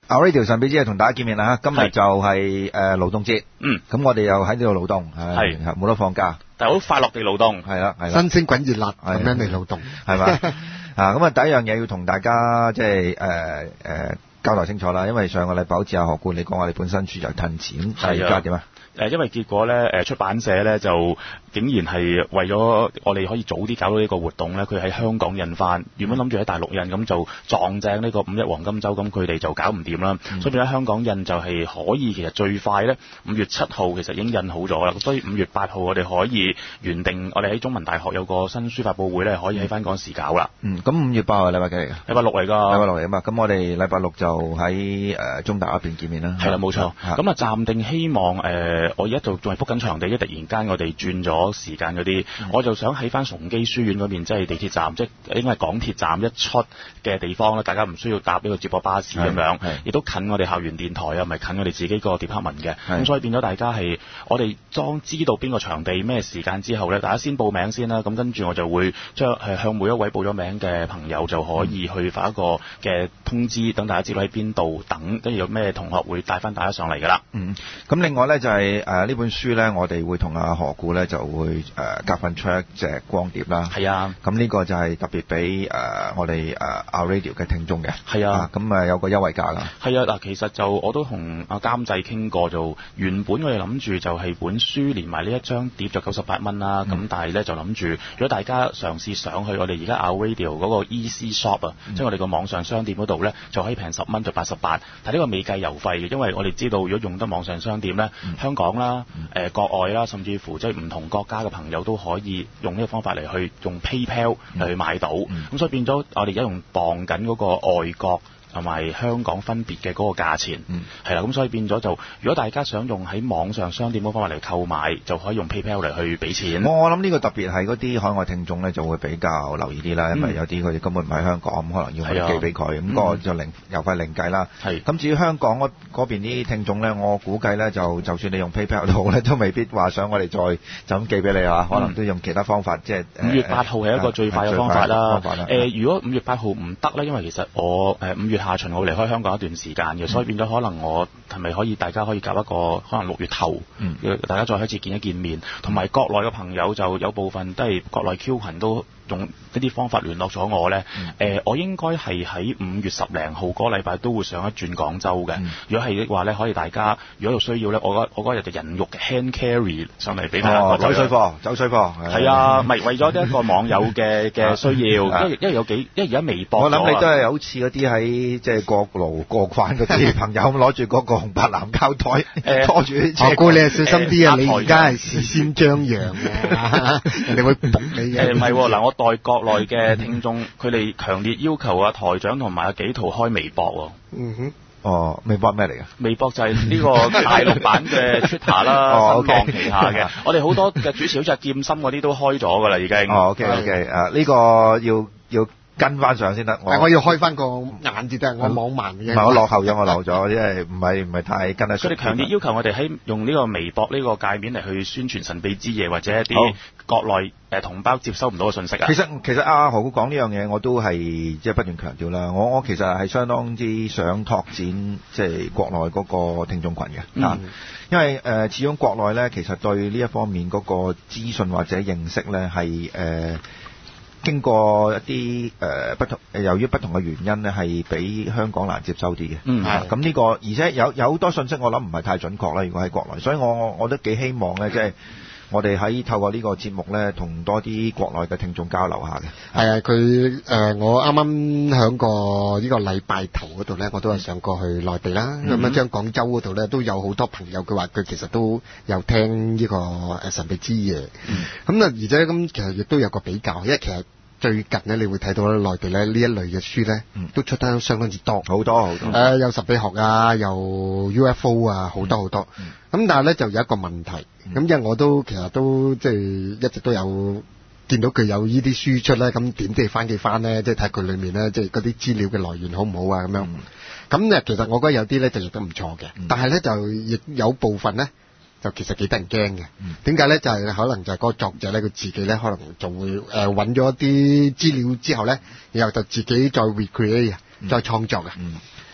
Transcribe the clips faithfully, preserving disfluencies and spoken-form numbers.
iRadio 神秘之夜同大家見面啦，今日就係誒勞動節， 嗯， 咁我哋又喺呢度勞動，係冇得放假， 但係好快樂地勞動， 係啦係啦， 新鮮滾熱辣咁樣嚟勞動， 係嘛啊咁啊第一樣嘢要同大家即係誒誒交代清楚啦，因為上個禮拜好似阿何冠你講話你本身書就褪錢，但係而家點啊？ 誒，因為結果咧，誒出版社咧就竟然係為咗我哋可以早啲搞到呢個活動咧，佢喺香港印翻，原本諗住喺大陸印，咁就撞正呢個五一黃金週，咁佢哋就搞唔掂啦。嗯、所以變咗香港印就係可以，其實最快咧五月七號其實已經印好咗啦。所以五月八號我哋可以原定，我哋喺中文大學有個新書發佈會咧，可以喺翻嗰時搞啦。 嗯，咁五月八號係禮拜幾嚟㗎？ 禮拜六嚟㗎。 禮拜六嚟啊嘛，咁我哋禮拜六就喺誒中大嗰邊見面啦。 係啦，冇錯。咁啊暫定希望誒、呃，我而家就仲係 book 緊場地，一突然間我哋轉咗時間嗰啲，嗯、我就想喺翻崇基書院嗰邊，即係地鐵站，即係應該係港鐵站一出嘅地方啦。大家唔需要搭呢個接駁巴士咁樣，亦都近我哋校園電台啊，唔係近我哋自己個 department 嘅。咁所以變咗大家係我哋當知道邊個場地咩時間之後咧，大家先報名先啦。咁跟住我就會將係向每一位報咗名嘅朋友就可以去發一個嘅通知，等大家知道喺邊度等，跟住有咩同學會帶翻大家上嚟㗎啦。 嗯，咁另外咧就係誒呢本書咧，我哋會同阿何故咧就會誒夾份出一隻光碟啦。 係啊， 咁呢個就係特別俾誒我哋誒 iRadio 嘅聽眾嘅。 係啊， 咁啊有個優惠價㗎。係啊，嗱，其實就我都同阿監製傾過，就原本我哋諗住就係本書連埋呢一張碟就九十八蚊啦。咁、嗯、但係咧就諗住，如果大家嘗試上去我哋而家 iRadio 嗰個 Easy Shop 啊、嗯，即係我哋個網上商店嗰度咧，就可以平十蚊就八十八。但係呢個未計郵費嘅，因為我哋知道如果用得網上商店咧、嗯，香港啦、誒、呃、國外啦，甚至乎即係唔同國家嘅朋友都可以用呢個方法嚟去用 PayPal 嚟去買到。咁、嗯、所以變咗我哋而家用磅緊嗰個外國同埋香港分別嘅嗰個價錢，係、嗯、啦，咁所以變咗就，如果大家想用喺網上商店嗰方法嚟購買，就可以用 PayPal 嚟去俾錢。 我我諗呢個特別係嗰啲海外聽眾咧，就會比較留意啲啦，因為有啲佢哋根本唔喺香港，咁可能要我寄俾佢，咁、嗯那個就零郵費另計啦。係。咁至於香港嗰嗰邊啲聽眾咧，我估計咧就就算你用 PayPal 都好咧，都未必話想我哋再就咁寄俾你啊、嗯，可能都用其他方法，即係五月八號係一個最快嘅方法啦。 誒、 呃，如果五月八號唔得咧，因為其實我誒五月下旬我會離開香港一段時間嘅、嗯，所以變咗可能我係咪可以大家可以搞一個可能六月頭、嗯，大家再開始見一見面，同埋國內嘅朋友就有部分都係國內 Q 群都用呢啲方法聯絡咗我咧。誒、嗯呃，我應該係喺五月十零號嗰個禮拜都會上一轉廣州嘅、嗯。如果係嘅話咧，可以大家如果有需要咧，我嗰我嗰日就人肉嘅 hand carry 上嚟俾大家。 哦，走水貨，走水貨。 係啊，咪為咗一個網友嘅嘅需要，因為因為有幾，因為而家微博。 我諗你都係好似嗰啲喺即係過勞過關嗰啲朋友咁攞住嗰個紅白藍膠袋，呃、拖住啲車。 我估你係小心啲啊！呃、你而家係事先張揚嘅，人哋會仆你嘅。 誒唔係喎，嗱我代國內嘅聽眾，佢哋強烈要求啊台長同埋阿紀陶開微博喎。 嗯哼。 哦，微博咩嚟㗎？ 微博就係呢個大陸版嘅 Twitter 啦， 哦、 新浪旗下嘅。哦 okay、我哋好多嘅主持好似阿劍心嗰啲都開咗㗎啦，已經。 哦，OK OK，誒、uh, 呢個要要跟翻上先得。 我我要開翻個眼至得，我網盲嘅。唔係我落後咗，我漏咗，因為唔係唔係太跟得上。 佢哋強烈要求我哋喺用呢個微博呢個界面嚟去宣傳神秘之夜，或者一啲國內誒同胞接收唔到嘅信息啊。 其實其實阿何故講呢樣嘢，我都係即係不斷強調啦。我我其實係相當之想拓展即係國內嗰個聽眾群嘅、嗯、因為誒、呃、始終國內咧其實對呢一方面嗰個資訊或者認識咧係誒。經過一啲誒、呃、不同，由於不同嘅原因咧，係比香港難接收啲嘅。嗯，係。咁呢個，而且有有好多信息，我諗唔係太準確啦。如果喺國內，所以我我都幾希望咧，即係我哋喺透過呢個節目咧，同多啲國內嘅聽眾交流下嘅。 係啊，佢誒、呃、我啱啱響個呢個禮拜頭嗰度咧，我都係上過去內地啦。咁樣將廣州嗰度咧都有好多朋友，佢話佢其實都有聽呢個誒神秘之夜。嗯。咁啊，而且咁其實亦都有個比較，因為其實。最近咧，你會睇到咧，內地咧呢一類嘅書咧、嗯，都出得相當之多，好多好多。誒、呃，有神秘學啊，有 U F O 啊，好多好多。咁、嗯嗯、但係咧就有一個問題，咁、嗯、因為我都其實都即係一直都有見到佢有呢啲書出咧，咁點即係翻記翻咧，即係睇佢裏面咧，即係嗰啲資料嘅來源好唔好啊咁樣。咁、嗯、咧其實我覺得有啲咧就譯得唔錯嘅，但係咧就亦有部分咧。就其實幾得人驚嘅，點解咧？就係、是、可能就係嗰個作者咧，佢自己咧可能就會誒揾咗一啲資料之後咧，然後就自己再 recreate、嗯、再創作嘅。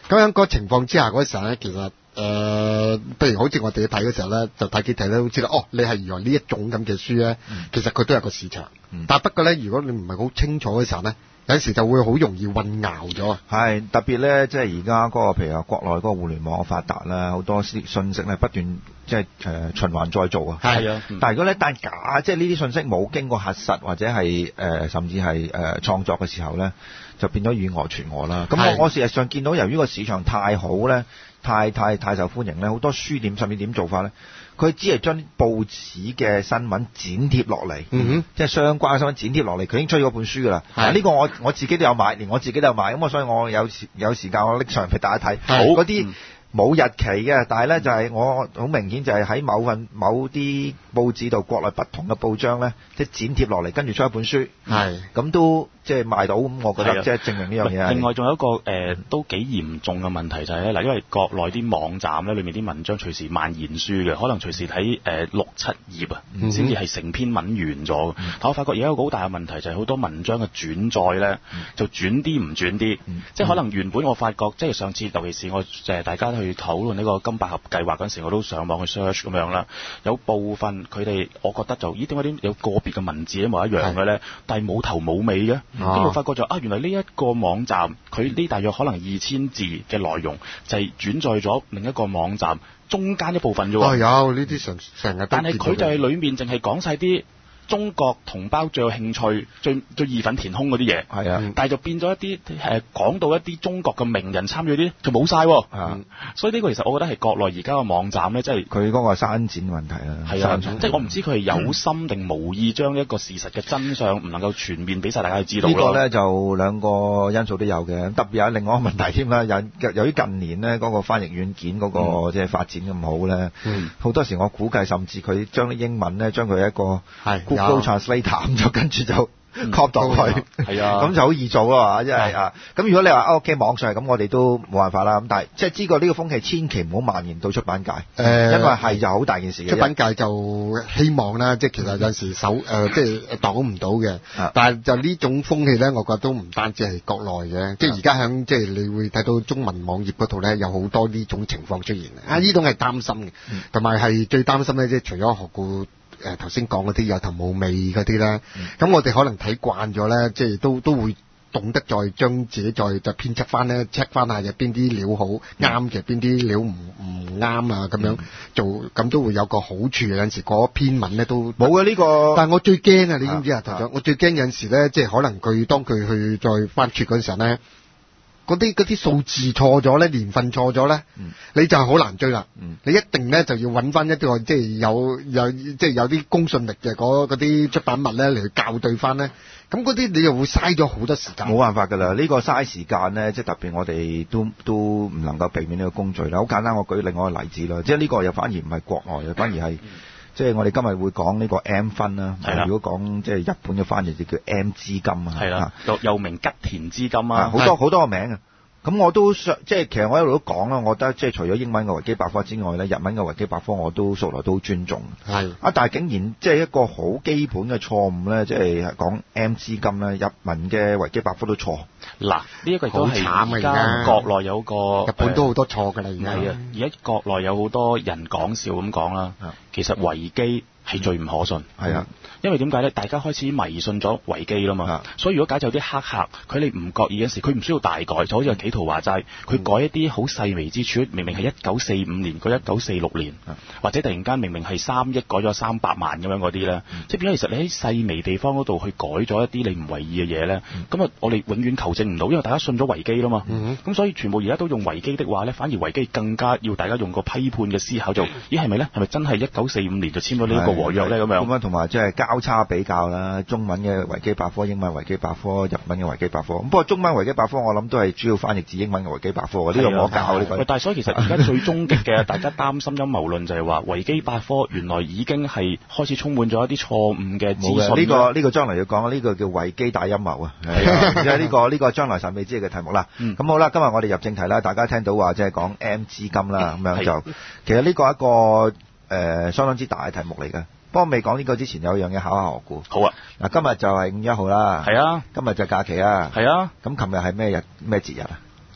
咁樣個情況之下嗰時候咧，其實誒，譬、呃、如好似我哋睇嘅時候咧，就睇幾睇咧，都知道哦，你係原來呢一種咁嘅書咧， 嗯、 其實佢都有個市場。 嗯、 但不過咧，如果你唔係好清楚嘅時候咧，有時就會好容易混淆咗。 係特別咧，即係而家嗰個譬如話國內嗰個互聯網發達啦，好多信息咧不斷即係誒循環再造啊。 係啊， 但係如果咧但假，即係呢啲信息冇經過核實或者係誒、呃、甚至係誒、呃、創作嘅時候咧，就變咗以訛傳訛啦。咁我我事實上見到由於個市場太好咧，太太太受歡迎咧，好多書店甚至點做法咧？佢只係將啲報紙嘅新聞剪貼落嚟， 嗯哼， 即係相關嘅新聞剪貼落嚟，佢已經出咗本書㗎啦。呢、呢個我我自己都有買，連我自己都有買，咁我所以我有時有時間我拎上嚟俾大家睇。好嗰啲冇日期嘅，但係咧就係、是、我好明顯就係喺某份某啲報紙度，國內不同嘅報章咧，即係剪貼落嚟，跟住出一本書，係咁都即係賣到，咁我覺得即係證明呢樣嘢。 另外仲有一個誒、呃、都幾嚴重嘅問題就係咧嗱，因為國內啲網站咧裏面啲文章隨時蔓延書嘅，可能隨時睇誒、呃、六七頁啊，先至係成篇文完咗、嗯。但我發覺而家有個好大嘅問題就係好多文章嘅轉載咧，就轉啲唔轉啲、嗯，即係可能原本我發覺即係上次尤其是我誒大家去討論呢個金百合計劃嗰陣時，我都上網去 search 咁樣啦。有部分佢哋，我覺得就咦點解啲有個別嘅文字一模一樣嘅咧？但係冇頭冇尾嘅。咁、啊、我發覺就啊，原來呢一個網站佢呢大約可能二千字嘅內容，就係轉載咗另一個網站中間一部分啫喎。 哦，有呢啲成成日， 但係佢就係裡面淨係講晒啲中國同胞最有興趣、最最義憤填膺嗰啲嘢，係啊、嗯，但係就變咗一啲誒講到一啲中國嘅名人參與啲，就冇晒喎。嗯、所以呢個其實我覺得係國內而家嘅網站咧，即係佢嗰個刪剪問題啦。係啊，即係我唔知佢係有心定無意將一個事實嘅真相唔能夠全面俾晒大家去知道。呢、呢個咧就兩個因素都有嘅，特別有另外一個問題添啦。有由於近年呢嗰、嗰個翻譯軟件嗰、嗰個即係、嗯、發展咁好咧，好、嗯、多時我估計甚至佢將啲英文咧將佢一個係。Google Translate 咁就跟住就 copy 落去，係啊，咁就好易做啊嘛，即係啊。咁如果你話 OK 網上係咁，我哋都冇辦法啦。咁但係即係知道呢個風氣，千祈唔好蔓延到出版界，誒、呃，因為係就好大件事嘅。出版界就希望啦，即係其實有陣時手誒、呃，即係擋唔到嘅。但係就呢種風氣咧，我覺得都唔單止係國內嘅，即係而家響即係你會睇到中文網頁嗰度咧，有好多呢種情況出現啊！呢種係擔心嘅，同埋係最擔心咧，即係除咗學顧。誒頭先講嗰啲有頭冇尾嗰啲咧，咁、嗯、我哋可能睇慣咗咧，即係都都會懂得再將自己再就編輯翻咧 check 翻下有邊啲料好啱嘅，邊啲料唔唔啱啊咁樣做，咁都會有個好處。有陣時嗰篇文咧都冇嘅呢個。但係我最驚啊！你知唔知啊，台長？我最驚有陣時咧，即係可能佢當佢去再翻撮嗰陣時候咧。嗰啲嗰啲數字錯咗咧，年份錯咗咧、嗯，你就係好難追啦、嗯。你一定咧就要揾翻一個即係有有即係有啲公信力嘅嗰嗰啲出版物咧嚟去校對翻咧。咁嗰啲你又會嘥咗好多時間。冇辦法㗎啦，呢、呢個嘥時間咧，即係特別我哋都都唔能夠避免呢個工序啦。好簡單，我舉另外一個例子啦，即係呢個又反而唔係國外嘅，反而係。嗯即係我哋今日會講呢個 M 分啦，如果講即係日本嘅翻譯就叫 M 資金啊，係啦，又又名吉田資金啊，好多好多個名啊。咁我都想即係其實我一路都講啦，我覺得即係除咗英文嘅維基百科之外咧，日文嘅維基百科我都素來都好尊重。係啊，但係竟然即係一個好基本嘅錯誤咧，即係講 M 資金咧，日文嘅維基百科都錯。嗱，呢一個都係而家國內有個日本都好多錯㗎啦，而家係啊，而家國內有好多人講笑咁講啦，其實維基係最唔可信，係、嗯、啊，因為點解咧？大家開始迷信咗維基啦嘛，所以如果假設有啲黑客，佢哋唔覺意嘅時，佢唔需要大改，就好似企圖話齋，佢改一啲好細微之處，明明係一九四五年，佢一九四六年，或者突然間明明係三億改咗三百萬咁樣嗰啲咧，即係變咗其實你喺細微地方嗰度去改咗一啲你唔為意嘅嘢咧，咁、嗯、啊我哋永遠求證唔到，因為大家信咗維基啦嘛，咁、嗯、所以全部而家都用維基的話咧，反而維基更加要大家用個批判嘅思考做，咦係咪咧？係咪真係一九四五年就簽咗呢一個和約咧？咁樣咁樣同埋即係交叉比較啦，中文嘅維基百科、英文維基百科、日文嘅維基百科。咁不過中文維基百科我諗都係主要翻譯自英文嘅維基百科嘅，呢、呢個我教呢個。但係所以其實而家最終極嘅大家擔心陰謀論就係話維基百科原來已經係開始充滿咗一啲錯誤嘅資訊。呢、呢個呢、呢個將來要講，呢、呢個叫維基大陰謀啊！而家呢個呢、呢個將來神秘之夜嘅題目啦。咁、嗯、好啦，今日我哋入正題啦，大家聽到話即係講 M 資金啦，咁、嗯、樣就其實呢個係一個誒、呃、相當之大嘅題目嚟嘅。不過未講呢個之前有一樣嘢考下我估。好啊，嗱今日就係五月一號啦。係啊，今日就假期啊。係啊。咁琴日係咩日咩節日啊？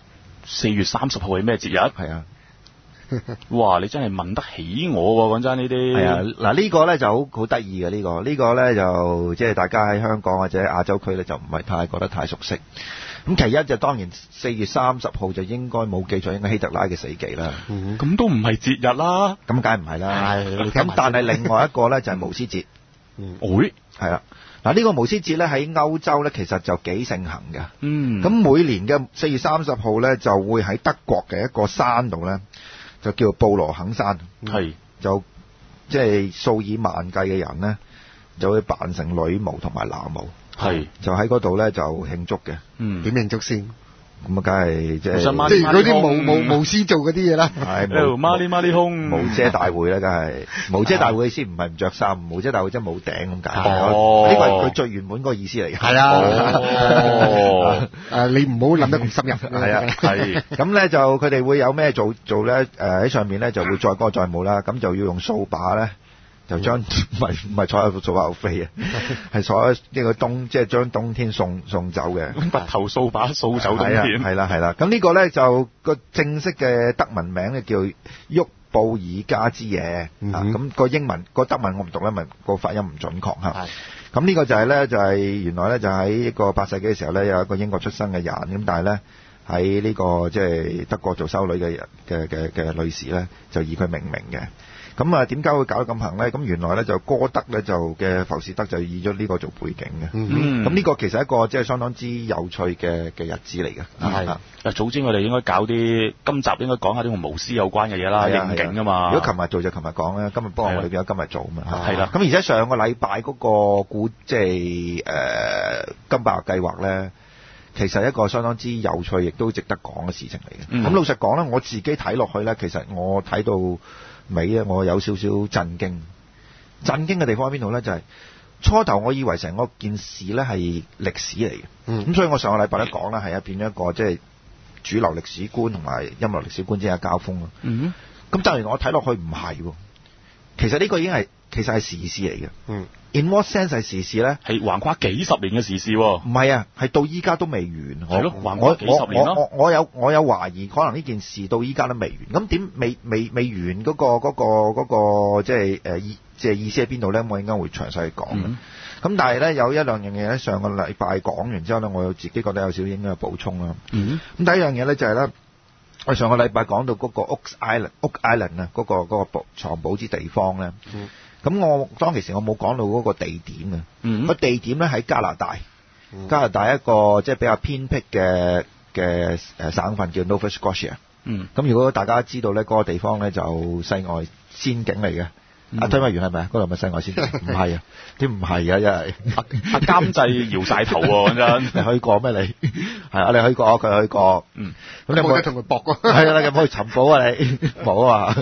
四月三十號係咩節日？ 係啊。 哇！你真係問得起我喎，講真呢啲。 係啊，嗱呢個咧就好好得意嘅呢個，呢、呢個咧就即係大家喺香港或者亞洲區咧就唔係太覺得太熟悉。咁其一就當然四月三十號就應該冇記錯，應該希特拉嘅死忌啦。 咁、嗯、都唔係節日啦。 咁梗係唔係啦。咁但係另外一個咧就係無師節。 嗯。會係啦。嗱呢個無師節咧喺歐洲咧其實就幾盛行嘅。 嗯。 咁每年嘅四月三十號咧就會喺德國嘅一個山度咧。就叫布羅肯山， 係就即係數以萬計嘅人咧，就會扮成女巫同埋男巫， 係就喺嗰度咧就慶祝嘅。 嗯，點慶祝先？ 咁啊，梗係即係即係嗰啲巫巫巫師做嗰啲嘢啦。 係孖哩孖哩空無遮大會啦，梗係無遮大會嘅意思唔係唔着衫，無遮大會即係冇頂咁解。 哦， 呢個係佢最原本嗰個意思嚟嘅。 係啦。 哦， 誒你唔好諗得咁深入。 係啊，係。咁咧就佢哋會有咩做做咧？誒喺上面咧就會載歌載舞啦，咁就要用掃把咧。就將唔係唔係坐喺度掃把飛啊，係坐喺呢個冬，即係將冬天送送走嘅。 拔頭掃把掃走冬天。 係啦係啦，咁呢個咧就個正式嘅德文名咧叫沃布爾加之夜。 嗯、 啊，咁個英文個德文我唔讀咧，咪個發音唔準確嚇。咁呢個就係咧就係、是、原來咧就喺一個八世紀嘅時候咧有一個英國出生嘅人，咁但係咧喺呢個即係德國做修女嘅人嘅嘅嘅女士咧就以佢命名嘅。咁啊，點解會搞到咁行咧？咁原來咧就哥德咧就嘅浮士德就以咗呢個做背景嘅。 嗯， 咁呢個其實係一個即係相當之有趣嘅嘅日子嚟嘅。 係啊，早知我哋應該搞啲今集應該講下啲同巫師有關嘅嘢啦，應景啊嘛。 如果琴日做就琴日講啦，今日不過我哋變咗今日做啊嘛。 係啦。 咁而且上個禮拜嗰個古即係誒金伯計劃咧，其實係一個相當之有趣，亦都值得講嘅事情嚟嘅。咁、嗯、老實講咧，我自己睇落去咧，其實我睇到尾咧，我有少少震驚。震驚嘅地方喺邊度咧？就係、是、初頭我以為成個件事咧係歷史嚟嘅。咁、嗯、所以我上個禮拜咧講咧係一變咗一個即係主流歷史觀同埋音樂歷史觀之間嘅交鋒咯。咁、嗯、但係我睇落去唔係喎。其實呢個已經係其實係時事嚟嘅。嗯。In what sense 係時事咧？ 係橫跨幾十年嘅時事喎。唔係啊，係到依家都未完。 係咯，橫跨幾十年咯。 我我我我有我有懷疑，可能呢件事到依家都未完。咁點未未未完嗰、嗰個嗰、嗰個嗰、嗰個即係誒意即係意思喺邊度咧？我應該會詳細去講。咁、嗯、但係咧有一兩樣嘢咧，上個禮拜講完之後咧，我有自己覺得有少少應該補充啦。咁、嗯、第一樣嘢咧就係、是、咧，我上個禮拜講到嗰個 Oak Island，Oak Island 啊，嗰個嗰、嗰個藏寶之地方咧。嗯咁我當其時我冇講到嗰個地點啊，個、嗯、地點咧喺加拿大，嗯、加拿大一個即係比較偏僻嘅嘅誒省份叫 Nova Scotia。嗯，咁如果大家知道咧，嗰、那個地方咧就世外仙境嚟嘅。阿、嗯、推麥員係咪啊？嗰度係咪世外仙境？唔係啊，啲唔係啊，因為阿阿監製搖晒頭喎，講真。 你去過咩？你係啊，你去過，佢去過。嗯，咁你有冇同佢搏啊？係啊，你有冇去尋寶啊？你冇啊？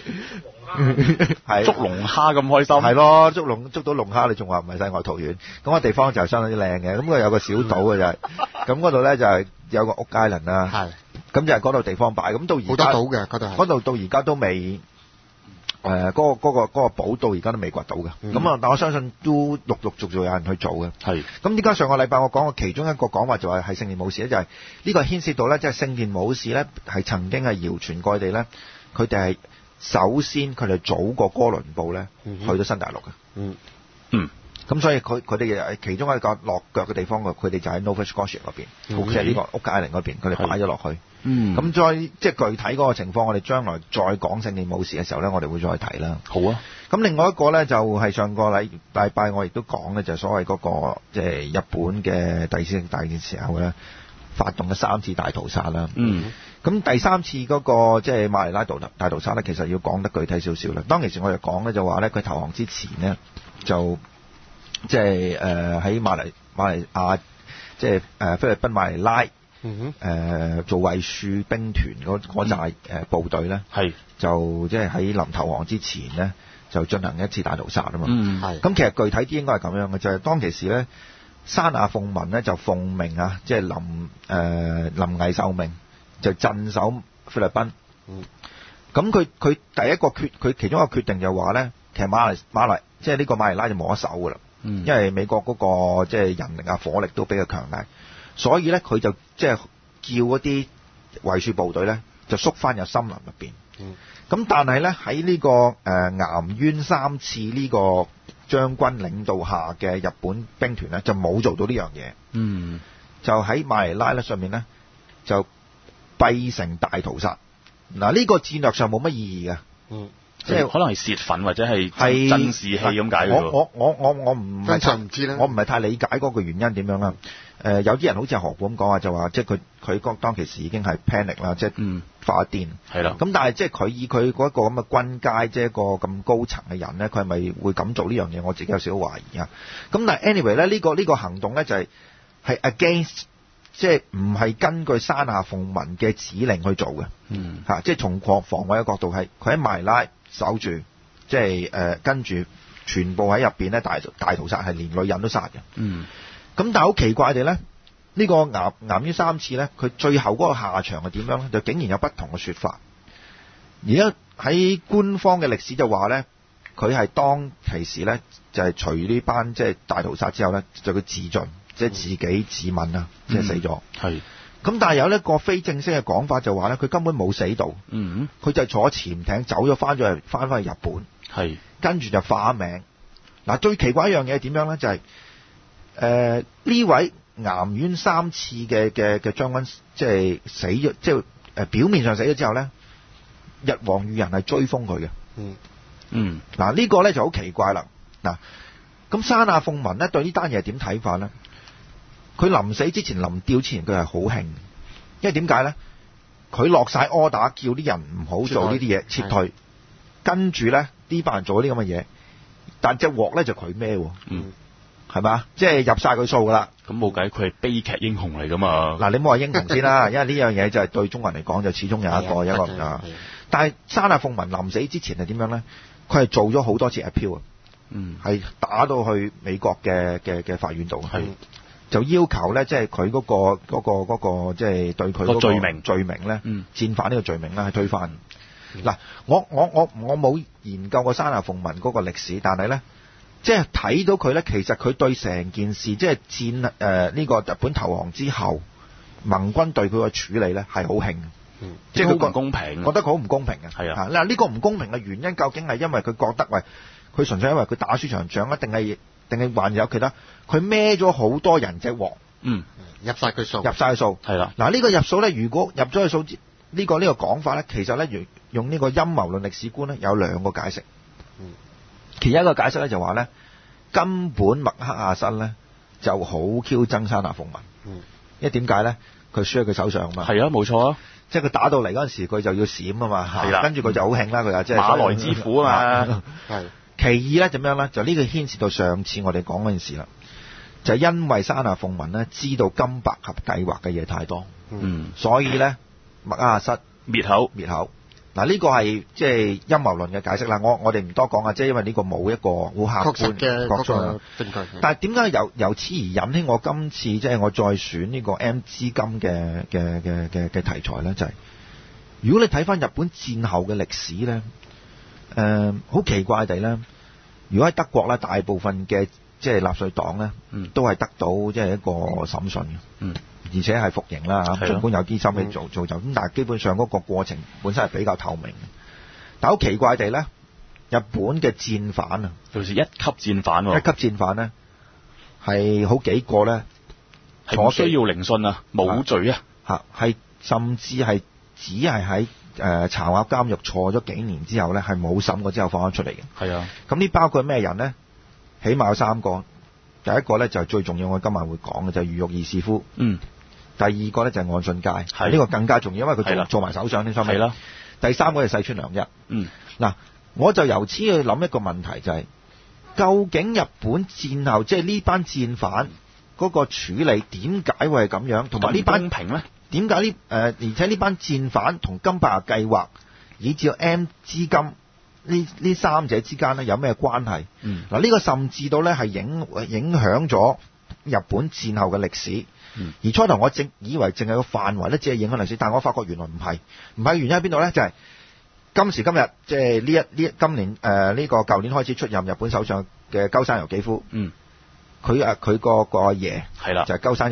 係捉龍蝦咁開心， 係咯，捉龍捉到龍蝦，你仲話唔係世外桃源？咁、那個地方就係相當之靚嘅，咁佢有個小島嘅就係、是，咁嗰度咧就係有個屋街輪啦，係，咁就係嗰度地方擺，咁到而家好多島嘅嗰度，嗰度到而家都未，誒、呃，嗰、那個嗰、那個嗰、那個寶到而家都未掘到嘅，咁、嗯、啊，但我相信都陸陸續續有人去做嘅，係。咁點解上個禮拜我講過其中一個講法就係係聖殿武士咧，就係、是、呢個牽涉到咧，即係聖殿武士咧係曾經係謠傳過地咧，佢哋係。首先佢哋早過哥倫布咧、嗯、去到新大陸嘅，嗯嗯，咁所以佢佢哋係其中一個落腳嘅地方，佢哋就喺 Nova Scotia 嗰邊，即係呢個屋界寧嗰邊，佢哋擺咗落去，嗯，咁再即係具體嗰個情況，我哋將來再講聖殿武士嘅時候咧，我哋會再提啦。好啊，咁另外一個咧就係、是、上個禮禮拜我亦都講咧，就係、是、所謂嗰、那個即係、就是、日本嘅第二次大戰時候咧。發動嘅三次大屠殺啦，嗯，咁第三次嗰、那個即係、就是、馬尼拉大大屠殺咧，其實要講得具體少少啦。當其時我哋講咧就話咧，佢投降之前呢，就即係誒喺馬尼馬尼亞，即係誒菲律賓馬尼拉，嗯哼，誒做衛戍兵團嗰嗰紮誒部隊咧，係就即係喺臨投降之前呢，就進行一次大屠殺啊嘛，嗯，係。咁其實具體啲應該係咁樣嘅，就係、是、當其時咧。山下奉文咧就奉命啊，即係臨誒臨危受命，就鎮守菲律賓。嗯，咁佢佢第一個決佢其中一個決定就話咧，其實馬尼馬尼即係呢個馬尼拉就冇得守噶啦。嗯，因為美國嗰個即係人力啊火力都比較強大，所以咧佢就即係叫嗰啲維戍部隊咧就縮翻入森林入邊。 嗯。 咁但係咧喺呢、這個誒、呃、岩淵三次呢個將軍領導下嘅日本兵團咧就冇做到呢樣嘢。 嗯。就喺馬尼拉咧上面咧就閉城大屠殺。嗱、這、呢個戰略上冇乜意義嘅。 嗯。 即係可能係泄憤或者係振士氣咁解。 我我我我我唔係太唔知啦， 我唔係太理解嗰個原因點樣啦。誒、呃、有啲人好似何故咁講啊，就話即係佢佢當其時已經係 panic 啦，即係發癲。係啦。咁但係即係佢以佢嗰個咁嘅軍階，即係一個咁高層嘅人咧，佢係咪會咁做呢樣嘢？我自己有少少懷疑啊。咁但係 anyway 咧，呢、這個呢、這個行動咧就係、是、係 against，即係唔係根據山下奉文嘅指令去做嘅。嗯。嚇、啊，即係從防防衛嘅角度係佢喺馬尼拉守住，即係誒跟住全部喺入邊咧大大屠殺，係連女人都殺嘅。嗯。咁但係好奇怪地咧，呢、這個岩岩於三次咧，佢最後嗰個下場係點樣咧？就竟然有不同嘅説法。而家喺官方嘅歷史就話咧，佢係當其時咧就係、是、除呢班即係大屠殺之後咧，就佢自盡，即係自己自刎啊，即係死咗。係。咁但係有一個非正式嘅講法就話咧，佢根本冇死到，嗯，佢就坐潛艇走咗翻咗去，翻返去日本，係，跟住就化名。嗱，最奇怪一樣嘢係點樣咧？就係誒呢位岩淵三次嘅嘅嘅將軍，即係死咗，即係誒表面上死咗之後咧，日皇裕仁係追封佢嘅，嗯嗯。嗱、這個、呢個咧就好奇怪啦。嗱，咁山下奉文咧對呢單嘢係點睇法咧？佢臨死之前，臨吊之前，佢係好興，因為點解咧？佢落晒 order 叫啲人唔好做呢啲嘢，撤退。跟住咧，呢班人做啲咁嘅嘢，但隻鑊咧就佢孭，嗯，係嘛？即係入晒佢數噶啦。 咁冇計，佢係悲劇英雄嚟噶嘛？ 嗱，你唔好話英雄先啦，因為呢樣嘢就係對中國人嚟講，就始終有一個一個啊。但係山下奉文臨死之前係點樣咧？佢係做咗好多次 appeal 啊，嗯，係打到去美國嘅嘅嘅法院度，係。就要求咧，即係佢嗰個嗰、嗰個嗰、嗰個即係對佢嗰個罪名罪名咧，嗯，戰犯呢個罪名咧係推翻。嗱、嗯，我我我我冇研究過山下奉文嗰個歷史，但係咧，即係睇到佢咧，其實佢對成件事，即係戰誒呢、呃呢個日本投降之後，盟軍對佢嘅處理咧係好興，嗯，即係佢唔公平，覺得佢好唔公平嘅，係啊。嗱，呢個唔公平嘅原因究竟係因為佢覺得喂，佢純粹因為佢打輸場仗，一定係？定係還有其他？佢孭咗好多人隻鑊，嗯， 入晒佢數， 入晒數，係啦。嗱，呢個入數咧，如果入咗去數，呢、呢個呢、呢個講法咧，其實咧用用呢個陰謀論歷史觀咧，有兩個解釋。嗯，其一個解釋咧就話咧，根本麥克阿瑟咧就好 Q 憎山下奉文，嗯，因為點解咧？佢輸喺佢手上啊嘛。係啊，冇錯啊。即係佢打到嚟嗰陣時，佢就要閃啊嘛。係啦，跟住佢就好興啦，佢啊即係馬來之虎啊嘛。係。其二咧點樣咧？就呢個牽涉到上次我哋講嗰件事啦，就係、因為山下奉文咧知道金百合計劃嘅嘢太多，嗯，所以咧麥克阿瑟滅口滅口。嗱，呢個係即係陰謀論嘅解釋啦。我我哋唔多講啊，即係因為呢個冇一個好客觀嘅確實證據。但係點解由由此而引起我今次即係、就是、我再選呢個 M 資金嘅嘅嘅嘅嘅題材咧？就係、是、如果你睇翻日本戰後嘅歷史咧。誒、呃，好奇怪地咧，如果喺德國咧，大部分嘅即係納粹黨咧，嗯，都係得到即係一個審訊嘅，嗯，而且係服刑啦嚇，儘管有啲心理做做就咁，但係基本上嗰個過程本身係比較透明嘅。但係好奇怪地咧，日本嘅戰犯啊，尤其是一級戰犯喎，一級戰犯咧係好幾個咧，係需要聆訊啊，冇罪啊，嚇，係甚至係只係喺誒查押監獄坐咗幾年之後咧，係冇審過之後放翻出嚟嘅。係啊，咁呢包括咩人咧？起碼有三個。第一個咧就係最重要，我今日會講嘅就係御獄二士夫。嗯。第二個咧就係岸信介，係呢個更加重要，因為佢做做埋首相呢方面。係啦。第三個係細川良一。嗯。嗱，我就由此去諗一個問題，就係究竟日本戰後即係呢班戰犯嗰個處理點解會係咁樣？同埋呢班公平咧？點解呢？誒、呃，而且呢班戰犯同金百合計劃，以至到 M 資金呢呢三者之間咧有咩關係？嗯，嗱、這、呢個甚至到咧係影影響咗日本戰後嘅歷史。嗯，而初頭我正以為淨係個範圍咧只係影響歷史，但係我發覺原來唔係，唔係原因喺邊度咧？就係、是、今時今日，即係呢一呢今年誒呢、呃這個舊年開始出任日本首相嘅鳩山由紀夫。嗯。佢啊，佢個個阿爺係啦，就係鳩山一郎，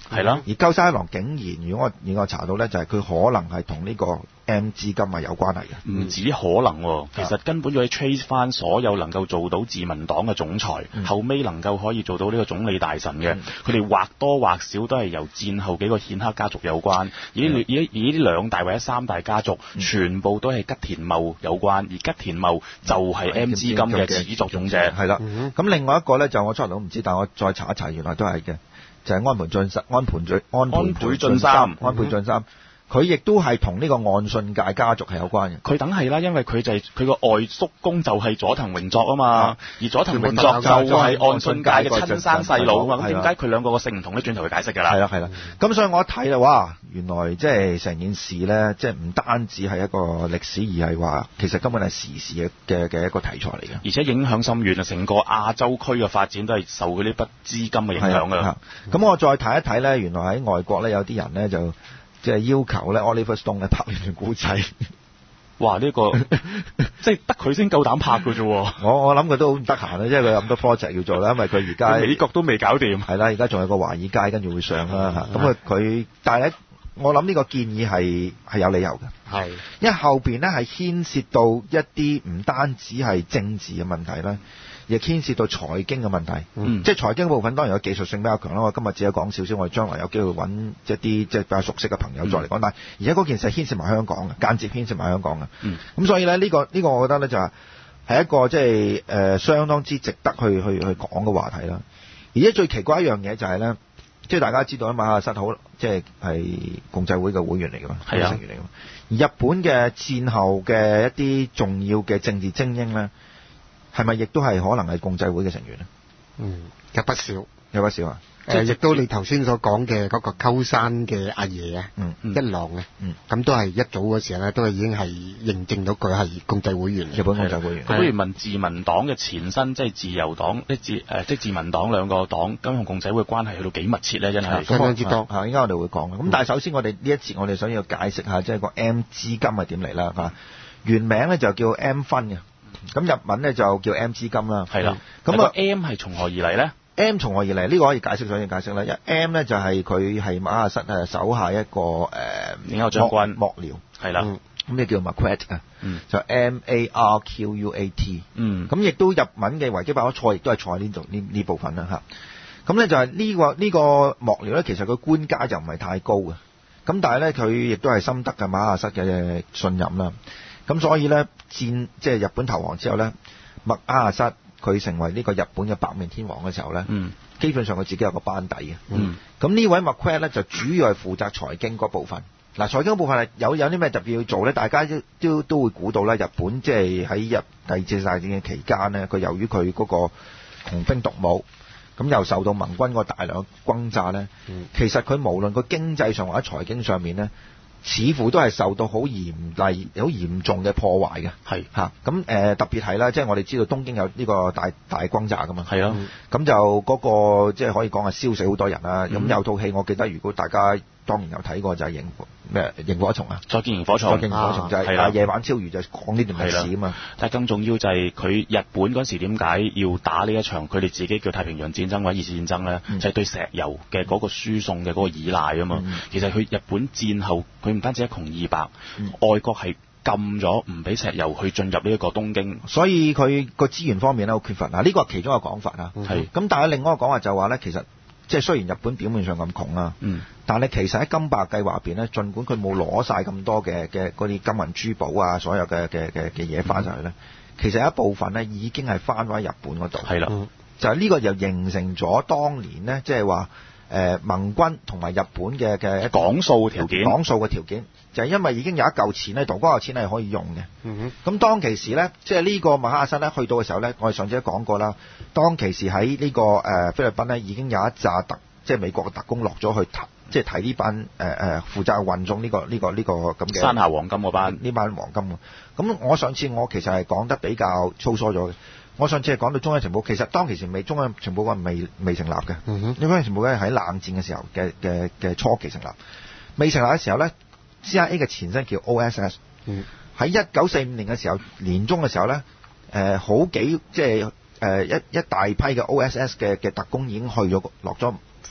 係啦。 而鳩山一郎竟然，如果我如果我查到咧，就係、是、佢可能係同呢個 M 資金係有關係嘅。 唔止可能喎，其實根本要 trace 翻所有能夠做到自民黨嘅總裁，嗯、後尾能夠可以做到呢個總理大臣嘅，佢哋、嗯、或多或少都係由戰後幾個顯赫家族有關。而呢而而呢兩大或者三大家族，嗯、全部都係吉田茂有關，而吉田茂就係 M 資金嘅始作俑者。 係啦，咁另外一個咧就我初頭都唔知，但我再查一查，原來都係嘅，就係、是、安倍晉三、安倍晉安倍晉三、安倍晉三。佢亦都係同呢個岸信介家族係有關嘅。 佢梗係啦，因為佢就係佢個外叔公就係佐藤榮作啊嘛，啊而佐藤榮作就係岸信介嘅親生細佬啊嘛。咁點解佢兩個個姓唔同咧？轉頭去解釋㗎啦。 係啦係啦。咁、嗯、所以我一睇啦，哇！原來即係成件事咧，即係唔單止係一個歷史，而係話其實根本係時事嘅嘅嘅一個題材嚟嘅。 而且影響深遠啊！成個亞洲區嘅發展都係受佢呢筆資金嘅影響㗎。咁、 嗯嗯、我再睇一睇咧，原來喺外國咧有啲人咧就。即係要求咧，Oliver Stone 咧拍呢段古仔。 哇！呢、這個即係得佢先夠膽拍嘅啫。我我諗佢都好唔得閒啦，即係佢有咁多 project 要做啦，因為佢而家美國都未搞掂。 係啦，而家仲有個華爾街跟住會上啦嚇。咁佢佢，但係咧，我諗呢個建議係係有理由嘅。係，因為後邊咧係牽涉到一啲唔單止係政治嘅問題啦。亦牽涉到財經嘅問題，嗯、即係財經部分當然有技術性比較強啦。我今日只係講少少，我哋將來有機會揾一啲即係比較熟悉嘅朋友再嚟講。嗯、但係而家嗰件事係牽涉埋香港嘅，間接牽涉埋香港嘅。咁、嗯、所以咧呢、呢個呢、呢個我覺得咧就係係一個即係誒相當之值得去去去講嘅話題啦。而且最奇怪一樣嘢就係咧，即係大家知道咧，馬哈薩好即係係共濟會嘅會員嚟㗎嘛，係成員嚟㗎嘛。而日本嘅戰後嘅一啲重要嘅政治精英咧。係咪亦都係可能係共濟會嘅成員咧？ 嗯，有不少， 有不少啊！ 誒，亦都你頭先所講嘅嗰個鳩山嘅阿爺啊，嗯，一郎啊，嗯，咁都係一早嗰時候咧，都係已經係認證到佢係共濟會員， 日本共濟會員。 咁不如問自民黨嘅前身，即係自由黨，即自誒即自民黨兩個黨，咁同共濟會嘅關係去到幾密切咧？真係相當之多嚇，應該我哋會講嘅。咁但係首先我哋呢一節我哋想要解釋下，即係個 M 資金係點嚟啦嚇。原名咧就叫 M 分嘅。咁日文咧就叫 M 資金啦，係啦。咁啊 M 係從何而嚟咧 ？M 從何而嚟？呢、這個可以解釋，所以解釋啦。因為 M 咧就係佢係馬哈薩誒手下一個誒， 然後將軍幕僚係啦。咁咩叫 Marquette 啊？就 M A R Q U A T。嗯。咁亦都日文嘅維基百科錯，亦都係錯喺呢度呢呢部分啦嚇。咁咧就係呢、這個呢、這個幕僚咧，其實佢官階就唔係太高嘅。咁但係咧，佢亦都係深得嘅馬哈薩嘅信任啦。咁所以咧，戰即係日本投降之後咧，麥阿瑟佢成為呢個日本嘅百面天王嘅時候咧，嗯、基本上佢自己有個班底嘅。咁、嗯、呢位麥奎咧就主要係負責財經嗰部分。嗱，財經部分係有有啲咩特別要做咧？大家都都都會估到啦。日本即係喺日第二次大戰嘅期間咧，佢由於佢嗰個窮兵黷武，咁又受到盟軍個大量轟炸咧，嗯、其實佢無論個經濟上或者財經上面咧，似乎都係受到好嚴厲、好嚴重嘅破壞嘅，係嚇咁誒特別係啦，即係我哋知道東京有呢個大大轟炸噶嘛，係啊，咁、嗯、就嗰、那個即係可以講係燒死好多人啦。咁、嗯、有套戲我記得，如果大家當年有睇過就係、是、螢咩螢火蟲啊，再見螢火蟲，再見螢火蟲就係、是啊、夜晚超魚就講呢段歷史啊嘛。 但係更重要就係佢日本嗰時點解要打呢一場佢哋自己叫太平洋戰爭或者二次戰爭咧？嗯、就係對石油嘅嗰個輸送嘅嗰個依賴啊嘛。嗯、其實佢日本戰後佢唔單止一窮二白，嗯、外國係禁咗唔俾石油去進入呢一個東京， 所以佢個資源方面咧好缺乏。嗱，呢個係其中一個講法啊。係咁、嗯，但係另外一個講法就話咧，其實即係雖然日本表面上咁窮啦，嗯，但係其實喺金白計劃入邊咧，儘管佢冇攞晒咁多嘅嘅嗰啲金銀珠寶啊，所有嘅嘅嘅嘅嘢翻上去咧，嗯、其實有一部分咧已經係翻咗喺日本嗰度。係啦的，嗯、就係呢個又形成咗當年咧，即係話誒盟軍同埋日本嘅嘅講數條件， 講數嘅條件。就係因為已經有一嚿錢喺度，嗰嚿錢係可以用嘅。咁、嗯、哼當其時咧，即係呢個麥哈薩咧去到嘅時候咧，我哋上次都講過啦。當其時喺呢、這個誒、呃、菲律賓咧，已經有一紮特，即係美國嘅特工落咗去，即係睇呢班誒誒、呃、負責運送呢、這個呢、這個呢、這個咁嘅山下黃金嗰班呢班黃金。咁我上次我其實係講得比較粗疏咗嘅。我上次係講到中央情報，其實當其時未中央情報局未未成立嘅。嗯、哼中央情報局係喺冷戰嘅時候嘅嘅嘅初期成立，未成立嘅時候咧。C I A 嘅前身叫 O S S，喺一九四五年嘅時候年中嘅時候咧，誒、呃、好幾即係誒一一大批嘅 O S S 嘅嘅特工已經去咗落咗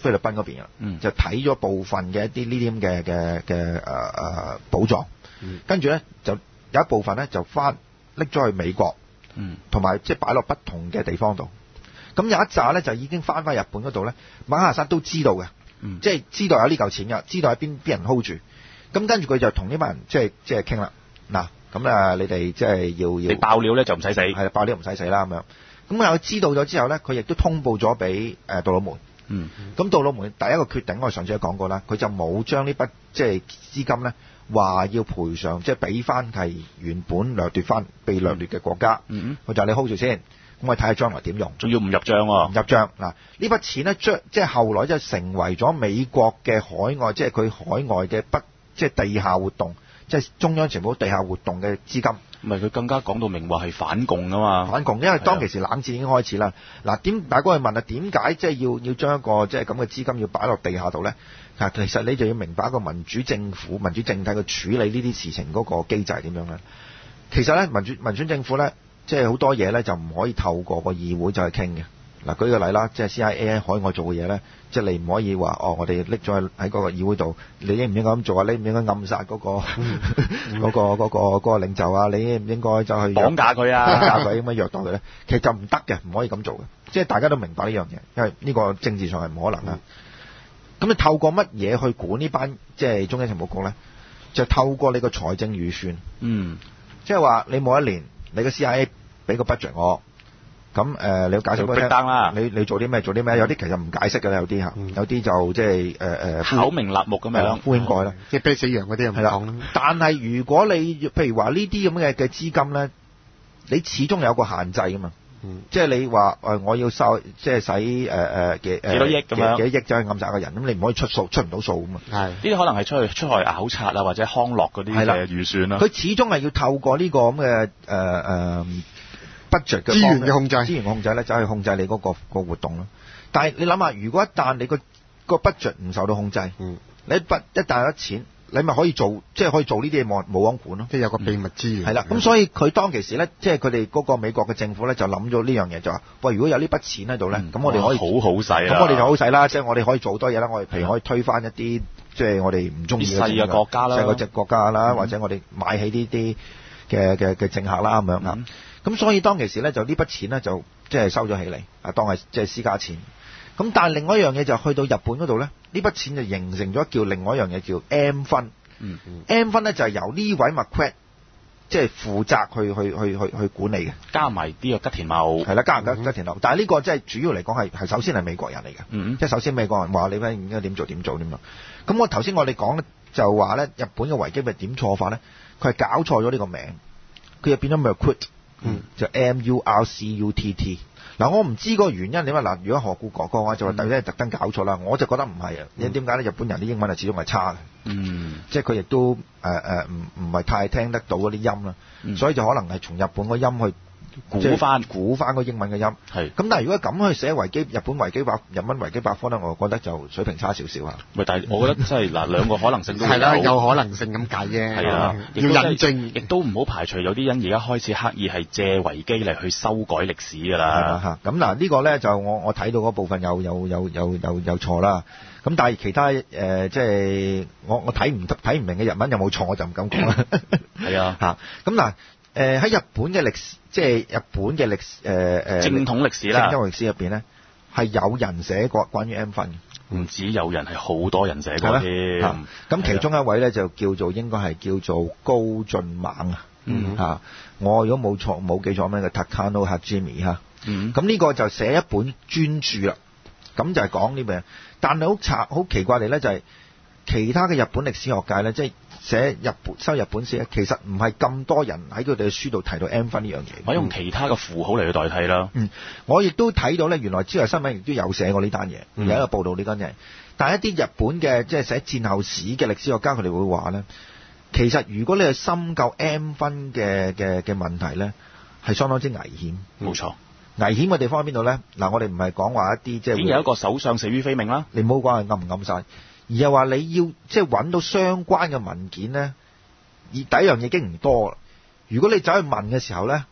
菲律賓嗰邊啦， 嗯、 就睇咗部分嘅一啲呢啲咁嘅嘅嘅誒誒寶藏， 嗯、 跟住咧就有一部分咧就翻拎咗去美國，同埋即係擺落不同嘅地方度。咁有一紮咧就已經翻返日本嗰度咧，馬哈薩都知道嘅， 嗯、 即係知道有呢嚿錢㗎，知道喺邊邊人 hold 住。咁跟住佢就同呢班人即係即係傾啦，嗱咁啊你哋即係要要你爆料咧就唔使死， 係爆料唔使死啦咁樣。咁佢知道咗之後咧，佢亦都通報咗俾誒杜魯門。 嗯， 咁杜魯門第一個決定，我上次都講過啦，佢就冇將呢筆即係資金咧話要賠償，即係俾翻係原本掠奪翻被掠奪嘅國家。 嗯， 佢就話你 hold 住先，咁我睇下將來點用。 仲要唔入帳喎？ 唔入帳嗱，呢筆錢咧將即係後來就成為咗美國嘅海外，即係佢海外嘅不即係地下活動，即係中央情報地下活動嘅資金。 唔係佢更加講到明話係反共啊嘛， 反共，因為當其時冷戰已經開始啦。嗱，點大家去問啊？點解即係要要將一個即係咁嘅資金要擺落地下度咧？其實你就要明白一個民主政府、民主政體嘅處理呢啲事情嗰個機制係點樣咧？其實咧，民主民主政府咧，即係好多嘢咧就唔可以透過個議會就去傾嘅。嗱，舉個例啦，即係 C I A 喺海外做嘅嘢咧，即係你唔可以話哦，我哋拎咗喺嗰個議會度，你應唔應該咁做啊？你唔應該暗殺嗰、嗰個嗰、嗯嗰個嗰、嗰個嗰、嗰個領袖啊？你應唔應該就去綁架佢啊？ 綁架佢咁樣虐待佢咧？其實就唔得嘅，唔可以咁做嘅。即係大家都明白呢樣嘢，因為呢個政治上係唔可能啦。咁、嗯、你透過乜嘢去管呢班即係中央情報局咧？就透過你個財政預算， 嗯， 即係話你每一年你個 C I A 俾個 budget 我。咁誒、呃，你要解釋俾我聽，你你做啲咩？做啲咩？有啲其實唔解釋嘅啦，有啲嚇， 嗯、 有啲就即係誒誒口明立目咁樣， 敷衍蓋啦， 即係啤死羊嗰啲又唔講啦。 但係如果你譬如話呢啲咁嘅嘅資金咧，你始終有個限制噶嘛， 嗯、 即係你話誒我要收即係使誒誒幾幾多億咁樣， 幾多億就係暗殺個人，咁你唔可以出數，出唔到數噶嘛。 係呢啲可能係出去出外考察啊，或者康樂嗰啲嘅預算啦。 佢始終係要透過呢個咁嘅誒誒。呃 budget 嘅資源嘅控制， 資源控制咧就係控制你嗰、嗰個、嗰個活動咯。但係你諗下，如果一旦你個個 budget 唔受到控制， 嗯， 你一筆一旦有得錢，你咪可以做，即係可以做呢啲嘢冇冇王管咯。 即係有個秘密資源。 係啦、嗯，咁所以佢當其時咧，即係佢哋嗰個美國嘅政府咧就諗咗呢樣嘢，就話喂，如果有呢筆錢喺度咧，咁、嗯、我哋可以好好使咁我哋就好使啦，即係我哋可以做好多嘢啦。我哋譬如可以推翻一啲即係我哋唔中意嘅細嘅國家啦， 細個隻國家啦， 嗯、 或者我哋買起呢啲嘅嘅嘅政客啦咁樣啊。嗯咁所以當其時咧，就呢筆錢咧就即係收咗起嚟，啊當係即係私家錢。咁但係另外一樣嘢就去到日本嗰度咧，呢筆錢就形成咗叫另外一樣嘢叫 M 分。 嗯嗯 M 分咧就係由呢位 Marquette 即係負責去去去去去管理嘅， 加埋啲個吉田茂。係啦，加埋吉吉田茂。但係呢個即係主要嚟講係係首先係美國人嚟嘅， 嗯、 即係首先美國人話你咧應該點做點做點樣。咁我頭先我哋講咧就話咧日本嘅維基咪點錯法咧？佢係搞錯咗呢個名，佢就變咗 Marquette。嗯，就 M U R C U T T。嗱，我唔知嗰個原因點解嗱。如果何故講嘅話，就話第一係特登搞錯啦。我就覺得唔係啊。因為點解咧？日本人啲英文係始終係差嘅。嗯。即係佢亦都誒誒唔唔係太聽得到嗰啲音啦。嗯。所以就可能係從日本個音去估翻估翻個英文嘅音。係。咁但係如果咁去寫維基日本維基百日文維基百科咧，我覺得就水平差少少啊。 喂，但係我覺得真係嗱兩個可能性都係啦，有可能性咁解啫。係啊，要印證， 亦都唔好排除有啲人而家開始刻意係借維基嚟去修改歷史㗎啦。 咁嗱呢個咧就我我睇到嗰部分有有有有有有錯啦。咁但係其他誒、呃、即係我我睇唔睇唔明嘅日文有冇錯我就唔敢講啦。係啊嚇。咁嗱誒喺日本嘅歷史，即係日本嘅歷史誒誒正統歷史啦， 正統歷史入邊咧係有人寫過關於 M 分嘅， 唔止有人係好多人寫過添。 咁其中一位咧就叫做應該係叫做高進猛啊。嗯嚇，我如果冇錯冇記錯咩嘅 Takano Hajime 嚇。嗯。咁呢個就寫一本專著啦。咁就係講呢樣，但係好賊好奇怪地咧，就係其他嘅日本歷史學界咧，即係寫日本收日本史咧，其實唔係咁多人喺佢哋嘅書度提到 M 分呢樣嘢。 我用其他嘅符號嚟去代替啦。 嗯，我亦都睇到咧，原來朝日新聞亦都有寫過呢單嘢，有一個報道呢單嘢。但係一啲日本嘅即係寫戰後史嘅歷史學家，佢哋會話咧，其實如果你係深究 M 分嘅嘅嘅問題咧，係相當之危險。 冇錯。 危險嘅地方喺邊度咧？嗱，我哋唔係講話一啲即係已經有一個首相死於非命啦。 你唔好講係暗唔暗晒，而係話你要即係揾到相關嘅文件咧。而第一樣嘢已經唔多啦。如果你走去問嘅時候咧，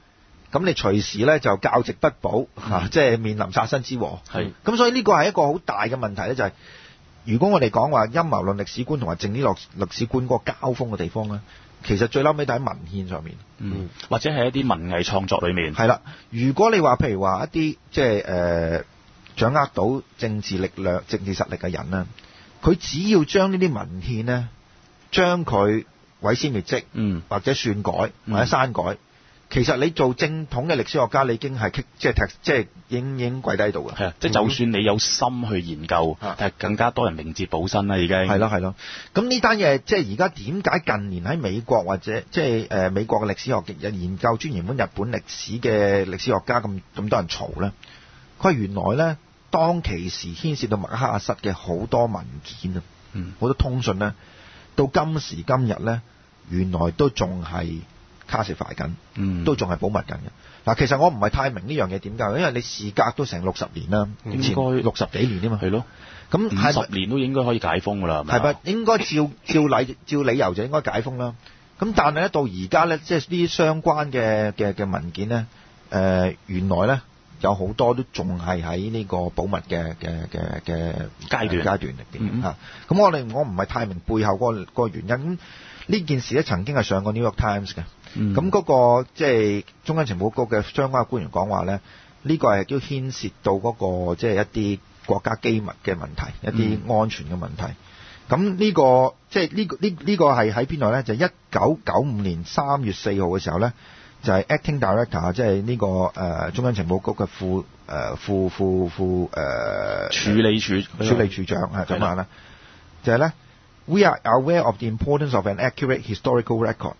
咁你隨時咧就教值不保嚇、啊，即係面臨殺身之禍。 係咁所以呢個係一個好大嘅問題咧，就係、是、如果我哋講話陰謀論歷史觀同埋正呢落歷史觀嗰個交鋒嘅地方咧，其實最嬲尾都喺文獻上面， 嗯，或者係一啲文藝創作裏面。 係啦，如果你話譬如話一啲即係誒掌握到政治力量、政治實力嘅人咧，佢只要將呢啲文獻咧，將佢毀屍滅跡， 嗯，或者篡改或者刪改。 嗯其實你做正統嘅歷史學家，你已經係即係踢即係已經已經跪低喺度嘅。 係啊，即係就算你有心去研究，嗯、但係更加多人明哲保身啦，已經。係咯係咯。咁呢單嘢即係而家點解近年喺美國或者即係誒美國嘅歷史學研究專研本日本歷史嘅歷史學家咁咁多人嘈咧？佢話原來咧當其時牽涉到麥克阿瑟嘅好多文件啊， 嗯， 好多通訊咧，到今時今日咧，原來都仲係classify緊， 嗯， 都仲係保密緊嘅。嗱，其實我唔係太明呢樣嘢點解，因為你事隔都成六十年啦， 應該六十幾年啊嘛。 係咯， 咁五十年都應該可以解封㗎啦。 係咪？應該照照理照理由就應該解封啦。咁但係咧到而家咧，即係呢啲相關嘅嘅嘅文件咧，誒、呃、原來咧有好多都仲係喺呢個保密嘅嘅嘅嘅階段階段裏邊嚇。咁、 嗯嗯、 我哋我唔係太明背後嗰、嗰個嗰個原因。咁呢件事咧曾經係上過 New York Times 嘅。咁、 嗯、 嗰、那個即係、就是、中央情報局嘅相關官員講話咧，呢、這個係都牽涉到嗰、那個即係、就是、一啲國家機密嘅問題，一啲安全嘅問題。咁、嗯、呢、這個即係呢個呢呢、這個係喺邊度咧？就一九九五年三月四號嘅時候咧，就係、是、Acting Director，即係呢個誒、呃、中央情報局嘅副誒、呃、副副副誒、呃、 處理處處理處長係咁樣啦，就係、是、咧 We are aware of the importance of an accurate historical record.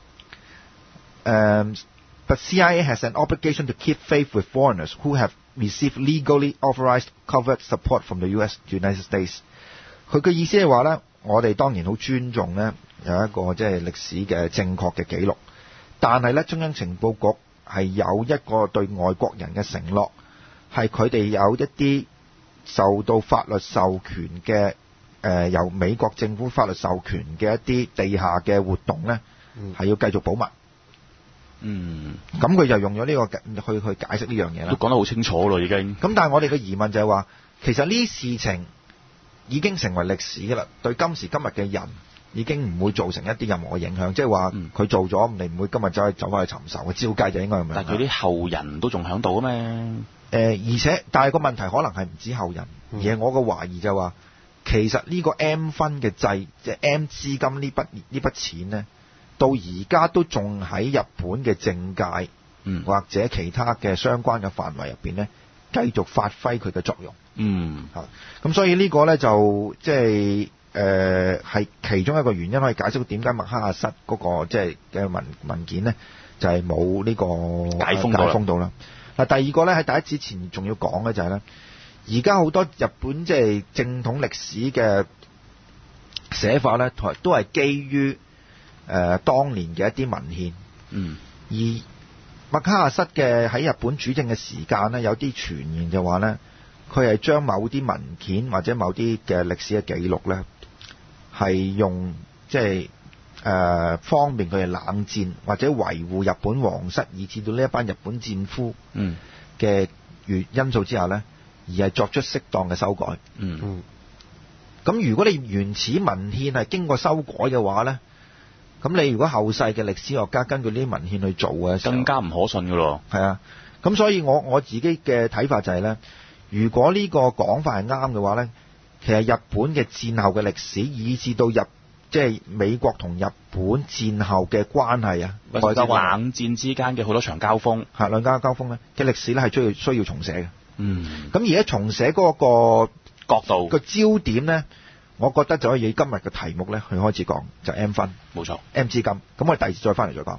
Um, but C I A has an obligation to keep faith with foreigners who have received legally authorized covert support from the U S United States. 佢嘅意思係話咧，我哋當然好尊重咧有一個即係歷史嘅正確嘅記錄，但係咧中央情報局係有一個對外國人嘅承諾，係佢哋有一啲受到法律授權嘅誒、呃、由美國政府法律授權嘅一啲地下嘅活動咧，係、嗯、要繼續保密。 嗯， 咁佢就用咗呢、這個去去解釋呢樣嘢啦。 都講得好清楚咯，已經。 咁但係我哋嘅疑問就係話，其實呢啲事情已經成為歷史㗎啦，對今時今日嘅人已經唔會造成一啲任何嘅影響。即係話佢做咗，你唔會今日走去走翻去尋仇嘅，照計就應該咁樣。 但係佢啲後人都仲響度啊嘛。誒、 呃，而且但係個問題可能係唔止後人，嗯、而係我個懷疑就係話，其實呢個 M 分嘅制，即係 M 資金呢筆呢筆錢呢。到而家都仲喺日本嘅政界， 嗯， 或者其他嘅相關嘅範圍入邊咧，繼續發揮佢嘅作用。 嗯， 嚇，咁所以呢個咧就即係誒係其中一個原因，可以解釋到點解麥克阿瑟嗰個即係嘅文文件咧，就係冇呢個解封解封到啦。嗱，第二個咧喺第一之前仲要講嘅就係咧，而家好多日本即係正統歷史嘅寫法咧，同都係基於誒、呃、當年嘅一啲文獻， 嗯， 而麥克阿瑟嘅喺日本主政嘅時間呢，有啲傳言就話呢，佢係將某啲文件或者某啲嘅歷史嘅記錄呢，係用即係誒方便佢哋冷戰或者維護日本皇室，以至到呢一班日本戰俘嘅因素之下呢，而係作出適當嘅修改。 嗯嗯， 咁如果你原始文獻係經過修改嘅話呢，咁你如果後世嘅歷史學家根據呢啲文獻去做嘅， 更加唔可信㗎咯。 係啊，咁所以我我自己嘅睇法就係咧，如果呢個講法係啱嘅話咧，其實日本嘅戰後嘅歷史，以至到日即係美國同日本戰後嘅關係啊， 或者冷戰之間嘅好多場交鋒， 係兩家交鋒咧嘅歷史咧係需要需要重寫嘅。 嗯， 咁而家重寫嗰個角度個焦點咧，我覺得就可以以今日嘅題目咧去開始講，就 M 分， 冇錯 ，M 資金。咁我哋第二次再翻嚟再講。